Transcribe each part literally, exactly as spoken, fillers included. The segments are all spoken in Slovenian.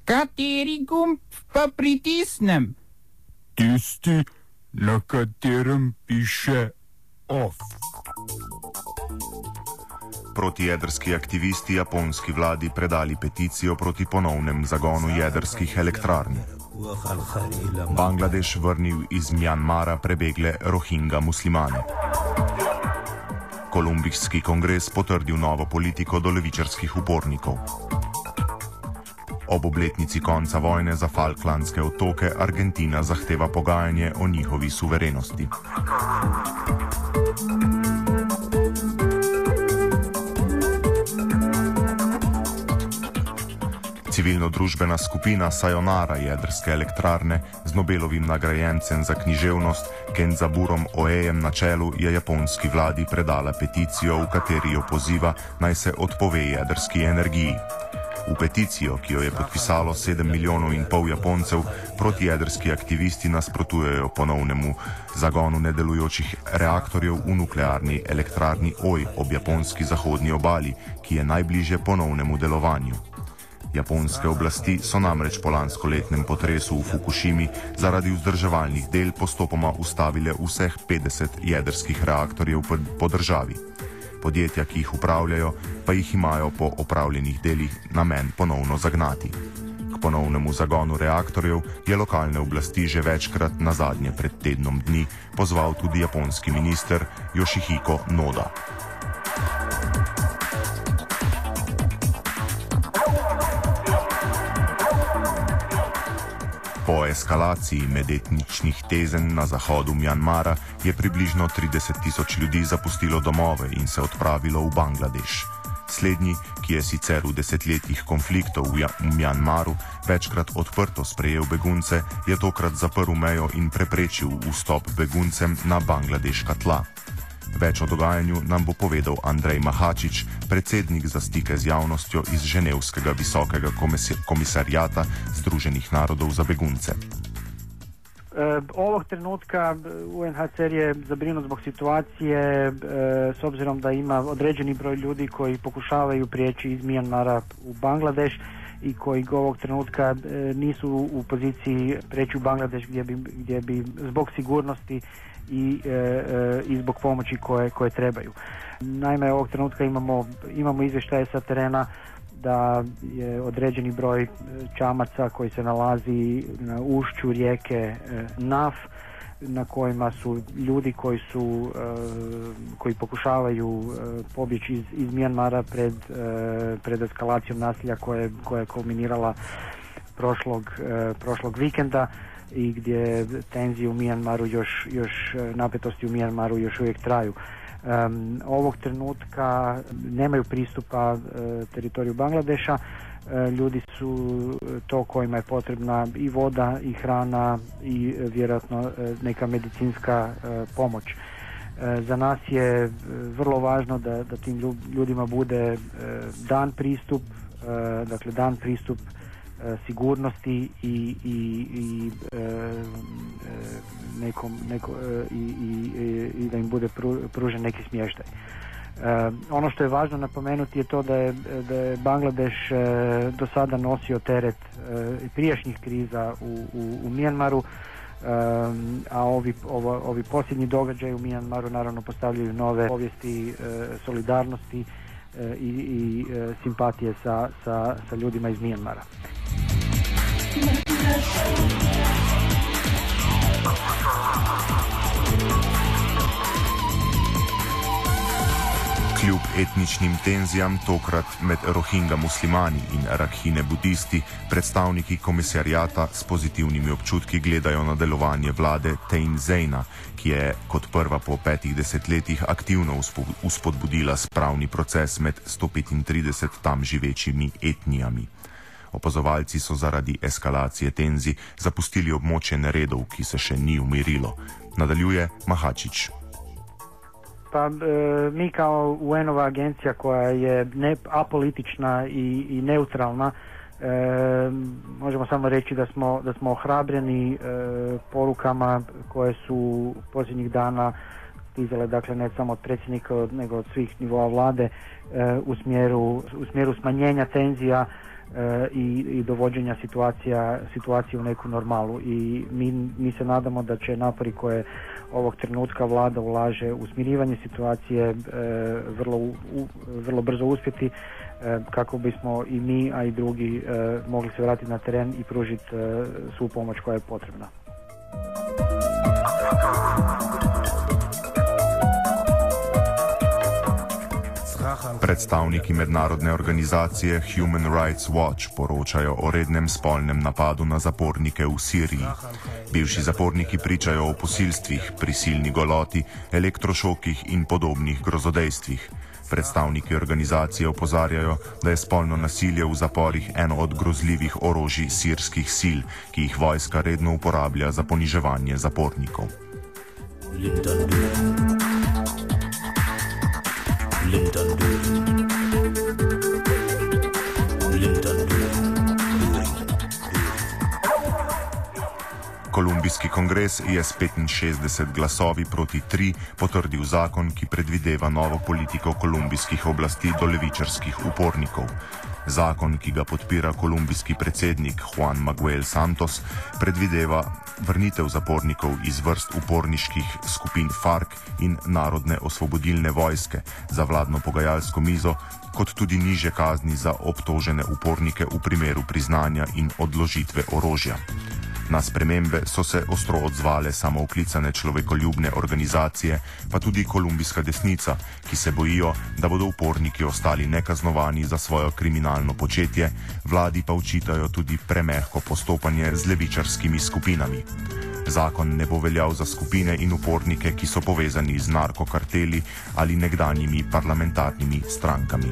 Kateri gumb pa pritisnem? Tisti, na katerem piše OFF. Protijedrski aktivisti japonski vladi predali peticijo proti ponovnem zagonu jedrskih elektrarn. Bangladeš vrnil iz Mjanmara prebegle Rohingja muslimane. Kolumbijski kongres potrdil novo politiko do levičarskih upornikov. Ob obletnici konca vojne za Falklandske otoke Argentina zahteva pogajanje o njihovi suverenosti. Civilno-družbena skupina Sayonara jedrske elektrarne z Nobelovim nagrajencem za književnost Kenzaburom Oejem na čelu je japonski vladi predala peticijo, v kateri jo poziva naj se odpove jedrski energiji. V peticijo, ki jo je podpisalo sedem milijonov in pol Japoncev, protijedrski aktivisti nasprotujejo ponovnemu zagonu nedelujočih reaktorjev v nuklearni elektrarni Oj ob japonski zahodni obali, ki je najbližje ponovnemu delovanju. Japonske oblasti so namreč po lanskoletnem potresu v Fukušimi zaradi vzdrževalnih del postopoma ustavile vseh petdeset jedrskih reaktorjev po državi. Podjetja, ki jih upravljajo, pa jih imajo po opravljenih delih namen ponovno zagnati. K ponovnemu zagonu reaktorjev je lokalne oblasti že večkrat, nazadnje pred tednom dni, pozval tudi japonski minister Yoshihiko Noda. Po eskalaciji medetničnih tezenj na zahodu Mjanmara je približno trideset tisoč ljudi zapustilo domove in se odpravilo v Bangladeš. Slednji, ki je sicer v desetletjih konfliktov v Mjanmaru večkrat odprto sprejel begunce, je tokrat zaprl mejo in preprečil vstop beguncem na bangladeška tla. Več o dogajanju nam bo povedal Andrej Mahačič, predsednik za stike z javnostjo iz Ženevskega visokega komisarijata Združenih narodov za begunce. E, ovog trenutka U N H C R je zabrinut zbog situacije e, s obzirom da ima određeni broj ljudi koji pokušavaju prijeći iz Mjanmara u Bangladeš i koji ovog trenutka e, nisu u poziciji prijeći u Bangladeš gdje bi, gdje bi zbog sigurnosti i, e, i zbog pomoći koje, koje trebaju. Naime, ovog trenutka imamo, imamo izvještaje sa terena da je određeni broj čamaca koji se nalazi na ušću rijeke Naf, na kojima su ljudi koji su koji pokušavaju pobjeći iz, iz Mjanmara pred, pred eskalacijom nasilja koje, koja je kulminirala prošlog, prošlog vikenda i gdje tenzije u Mjanmaru još, još napetosti u Mjanmaru još uvijek traju. Um, ovog trenutka nemaju pristupa uh, teritoriju Bangladeša. Uh, ljudi su to kojima je potrebna i voda i hrana i uh, vjerojatno uh, neka medicinska uh, pomoć. Uh, za nas je uh, vrlo važno da, da tim ljudima bude uh, dan pristup, uh, dakle dan pristup sigurnosti i, i, i e, nekom, neko, i, i, i da im bude pružen neki smještaj. E, ono što je važno napomenuti je to da je, da je Bangladeš e, do sada nosio teret e, prijašnjih kriza u, u, u Mjanmaru, e, a ovi, ovo, ovi posljednji događaji u Mjanmaru naravno postavljaju nove povijesti e, solidarnosti e, i, i e, simpatije sa, sa, sa ljudima iz Mjanmara. Kljub etničnim tenzijam, tokrat med Rohingja muslimani in Rakhine budisti, predstavniki komisarijata s pozitivnimi občutki gledajo na delovanje vlade Thein Seina, ki je kot prva po petih desetletjih aktivno uspodbudila spravni proces med sto petintrideset tam živečimi etnijami. Opazovalci so zaradi eskalacije tenzij zapustili območje neredov, ki se še ni umirilo. Nadaljuje Mahačić. Pa e, mi kao U N-ova agencija koja je ne, apolitična i, i neutralna, e, možemo samo reći da smo, da smo ohrabreni e, porukama koje su posljednjih dana stizale, dakle ne samo od predsjednika nego od svih nivoa vlade e, u smjeru, u smjeru smanjenja tenzija i, i dovođenja situacija, situacije u neku normalu. I mi, mi se nadamo da će napori koje ovog trenutka vlada ulaže u smirivanje situacije e, vrlo, u, vrlo brzo uspjeti e, kako bismo i mi, a i drugi e, mogli se vratiti na teren i pružiti e, svu pomoć koja je potrebna. Predstavniki mednarodne organizacije Human Rights Watch poročajo o rednem spolnem napadu na zapornike v Siriji. Bivši zaporniki pričajo o posilstvih, prisilni goloti, elektrošokih in podobnih grozodejstvih. Predstavniki organizacije opozarjajo, da je spolno nasilje v zaporih eno od grozljivih orožij sirskih sil, ki jih vojska redno uporablja za poniževanje zapornikov. Kolumbijski kongres je s petinšestdeset glasovi proti tri potrdil zakon, ki predvideva novo politiko kolumbijskih oblasti do levičarskih upornikov. Zakon, ki ga podpira kolumbijski predsednik Juan Manuel Santos, predvideva vrnitev zapornikov iz vrst uporniških skupin FARC in Narodne osvobodilne vojske za vladno pogajalsko mizo, kot tudi nižje kazni za obtožene upornike v primeru priznanja in odložitve orožja. Na spremembe so se ostro odzvale samooklicane človekoljubne organizacije, pa tudi kolumbijska desnica, ki se bojijo, da bodo uporniki ostali nekaznovani za svojo kriminalno početje, vladi pa očitajo tudi premehko postopanje z levičarskimi skupinami. Zakon ne bo veljal za skupine in upornike, ki so povezani z narkokarteli ali nekdanjimi parlamentarnimi strankami.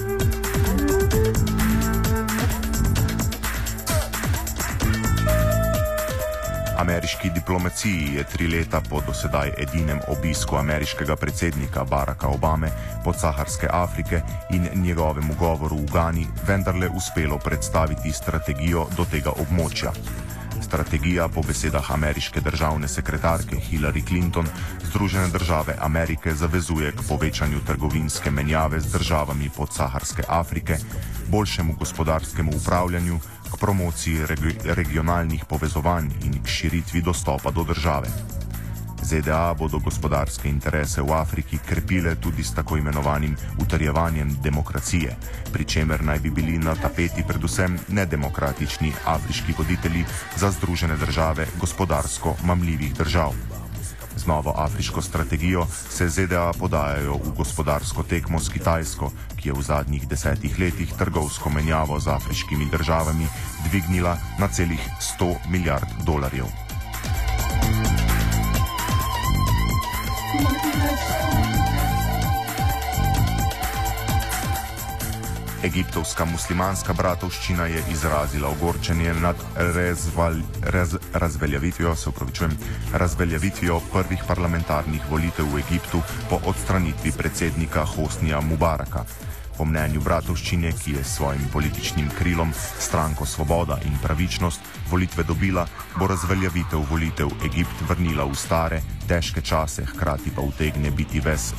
Ameriški diplomaciji je tri leta po dosedaj edinem obisku ameriškega predsednika Baracka Obame podsaharske Afrike in njegovemu govoru v Gani vendarle uspelo predstaviti strategijo do tega območja. Strategija po besedah ameriške državne sekretarke Hillary Clinton Združene države Amerike zavezuje k povečanju trgovinske menjave z državami podsaharske Afrike, boljšemu gospodarskemu upravljanju, k promociji regi- regionalnih povezovanj in k širitvi dostopa do države. Z D A bodo gospodarske interese v Afriki krepile tudi s tako imenovanim utrjevanjem demokracije, pri čemer naj bi bili na tapeti predvsem nedemokratični afriški voditelji za Združene države gospodarsko mamljivih držav. Z novo afriško strategijo se Z D A podajajo v gospodarsko tekmo s Kitajsko, ki je v zadnjih desetih letih trgovsko menjavo z afriškimi državami dvignila na celih sto milijard dolarjev. Egiptovska muslimanska bratovščina je izrazila ogorčenje nad razval, raz, razveljavitvijo, se upravičujem, razveljavitvijo prvih parlamentarnih volitev v Egiptu po odstranitvi predsednika Hosnija Mubaraka. Po mnenju bratovščine, ki je s svojim političnim krilom stranko Svoboda in pravičnost volitve dobila, bo razveljavitev volitev Egipt vrnila v stare, težke čase, hkrati pa utegne biti ves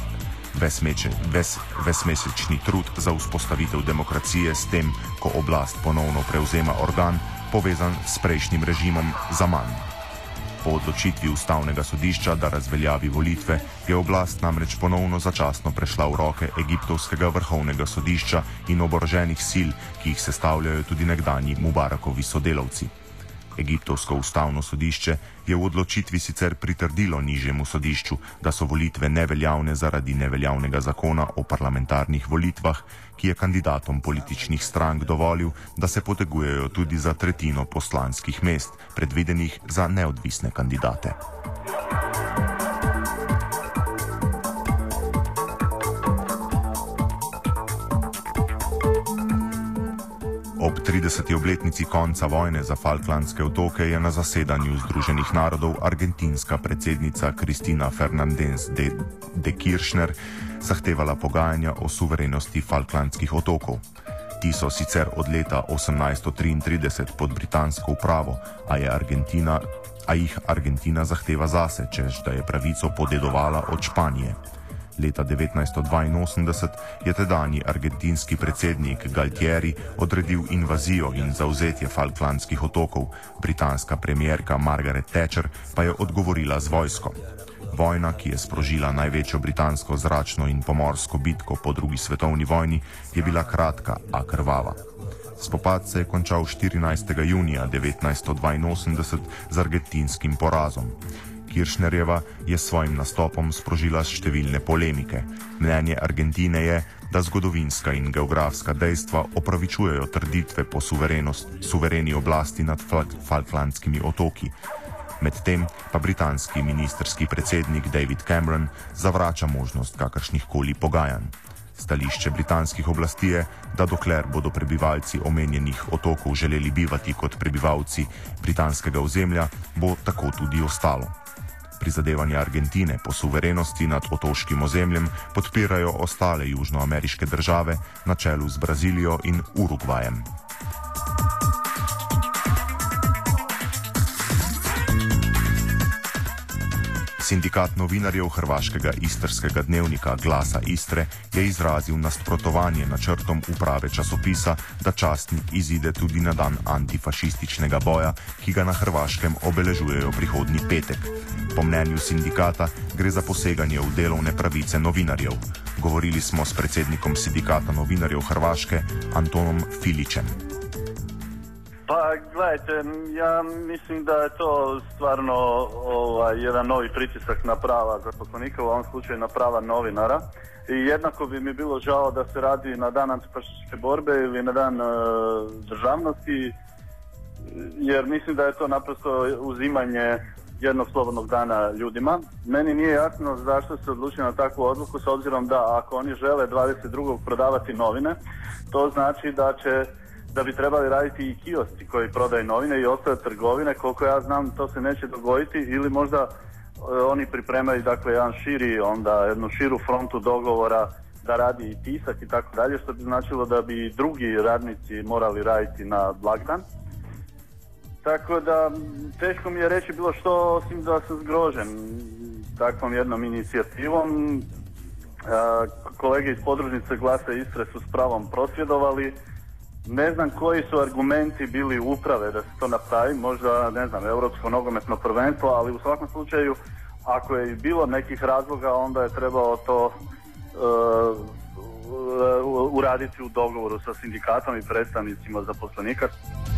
Vesmesečni trud za vzpostavitev demokracije s tem, ko oblast ponovno prevzema organ, povezan s prejšnjim režimom, zaman. Po odločitvi ustavnega sodišča, da razveljavi volitve, je oblast namreč ponovno začasno prešla v roke egiptovskega vrhovnega sodišča in oboroženih sil, ki jih sestavljajo tudi nekdanji Mubarakovi sodelavci. Egiptovsko ustavno sodišče je v odločitvi sicer pritrdilo nižjemu sodišču, da so volitve neveljavne zaradi neveljavnega zakona o parlamentarnih volitvah, ki je kandidatom političnih strank dovolil, da se potegujejo tudi za tretjino poslanskih mest, predvidenih za neodvisne kandidate. Ob trideseti obletnici konca vojne za Falklandske otoke je na zasedanju Združenih narodov argentinska predsednica Cristina Fernández de, de Kirchner zahtevala pogajanja o suverenosti Falklandskih otokov. Ti so sicer od leta osemnajststo triintrideset pod britansko upravo, a, je Argentina, a jih Argentina zahteva zase, češ da je pravico podedovala od Španije. Leta devetnajststo dvainosemdeset je tedanji argentinski predsednik Galtieri odredil invazijo in zavzetje Falklandskih otokov, britanska premierka Margaret Thatcher pa je odgovorila z vojsko. Vojna, ki je sprožila največjo britansko zračno in pomorsko bitko po drugi svetovni vojni, je bila kratka, a krvava. Spopad se je končal štirinajstega junija devetnajststo dvainosemdeset z argentinskim porazom. Kirchnerjeva je s svojim nastopom sprožila številne polemike. Mnenje Argentine je, da zgodovinska in geografska dejstva opravičujejo trditve po suvereni oblasti nad Falklandskimi otoki. Medtem pa britanski ministerski predsednik David Cameron zavrača možnost kakršnihkoli pogajanj. Stališče britanskih oblasti je, da dokler bodo prebivalci omenjenih otokov želeli bivati kot prebivalci britanskega ozemlja, bo tako tudi ostalo. Prizadevanje Argentine po suverenosti nad otoškim ozemljem podpirajo ostale južnoameriške države na čelu z Brazilijo in Urugvajem. Sindikat novinarjev hrvaškega istrskega dnevnika Glasa Istre je izrazil nasprotovanje načrtom uprave časopisa, da časnik izide tudi na dan antifašističnega boja, ki ga na Hrvaškem obeležujejo prihodnji petek. Po mnenju sindikata gre za poseganje v delovne pravice novinarjev. Govorili smo s predsednikom sindikata novinarjev Hrvaške, Antonom Filićem. Pa gledajte, ja mislim da je to stvarno ovaj, jedan novi pritisak na prava zaposlenika, u ovom slučaju na prava novinara. I jednako bi mi bilo žao da se radi na dan antifašističke borbe ili na dan e, državnosti, jer mislim da je to naprosto uzimanje jednog slobodnog dana ljudima. Meni nije jasno zašto se odlučio na takvu odluku, s obzirom da ako oni žele dvadeset drugog prodavati novine, to znači da će da bi trebali raditi i kiosci koji prodaju novine i ostale trgovine. Koliko ja znam, to se neće dogoditi, ili možda e, oni pripremaju dakle jedan širi, onda jednu širu frontu dogovora da radi i tisak i tako dalje, što bi značilo da bi drugi radnici morali raditi na blagdan. Tako da teško mi je reći bilo što, osim da sam zgrožen takvom jednom inicijativom. E, kolege iz podružnice Glasa Istre su s pravom prosvjedovali. Ne znam koji su argumenti bili uprave da se to napravi, možda, ne znam, Europsko nogometno prvenstvo, ali u svakom slučaju, ako je bilo nekih razloga, onda je trebalo to uh, uh, uraditi u dogovoru sa sindikatom i predstavnicima zaposlenika.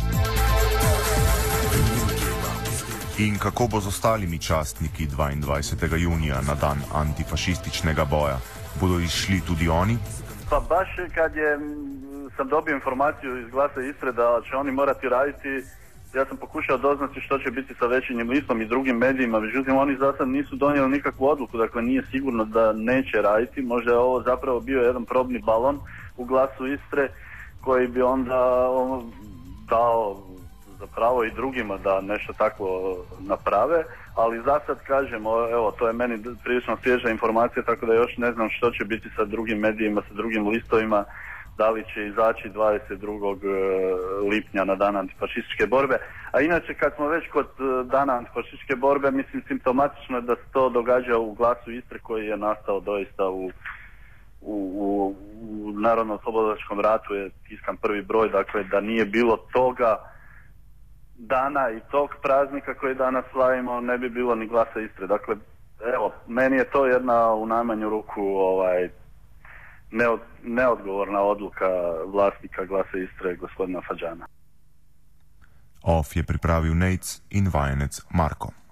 In kako bo z ostalimi častniki dvaindvajsetega junija na dan antifašističnega boja? Bodo išli tudi oni? Pa baš kad je sam dobio informaciju iz Glasa Istre da će oni morati raditi, ja sam pokušao doznati što će biti sa Večernjim listom i drugim medijima, međutim oni za sad nisu donijeli nikakvu odluku, dakle nije sigurno da neće raditi. Možda je ovo zapravo bio jedan probni balon u Glasu Istre koji bi onda on, dao zapravo i drugima da nešto takvo naprave, ali za sad kažem, evo, to je meni prilično svježa informacija, tako da još ne znam što će biti sa drugim medijima, sa drugim listovima, da li će izaći dvadeset drugog lipnja na dan antifašističke borbe. A inače, kad smo već kod dana antifašističke borbe, mislim, simptomatično je da se to događa u Glasu Istre koji je nastao doista u, u, u, u Narodno-oslobodilačkom ratu, je tiskan prvi broj, dakle da nije bilo toga dana i tog praznika koji danas slavimo, ne bi bilo ni Glasa Istre. Dakle, evo, meni je to jedna u najmanju ruku ovaj, neod, neodgovorna odluka vlasnika Glasa Istre, gospodina Fadžana. Off je pripravil Nejc in vajenec Marko.